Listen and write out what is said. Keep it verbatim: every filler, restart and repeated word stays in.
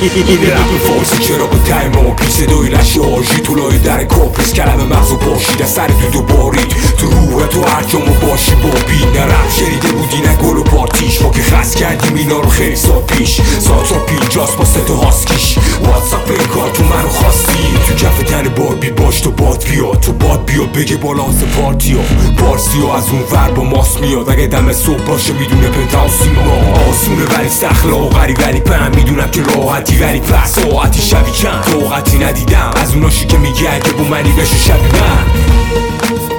این رپ فارسی چرا به تای ما پیش صدای لشه آژی تو لای در کاپیس کلمه مغزو باشید از سر تو بارید تو روح تو هر جامو باشی با بین رپ شنیده بودی نه گل و پارتیش ما که خست کردیم اینا رو خیلی سال پیش ساعت را پینجاست با ست هاسکیش واتساپ این کار تو منو خواستی تو کف تن باربی باش تو باد بیا تو باد بیا بگه بالانس پارتی ها پارسی ها از اون ور با ماس میاد اگه دم صبح باشه میدونه پنتاوسی ما آسونه ولی سخلا و غری ولی پهم میدونم که راحتی ولی پس ساعتی شبی کم طاقتی ندیدم از اوناشی که میگه اگه با منی بشه شبی من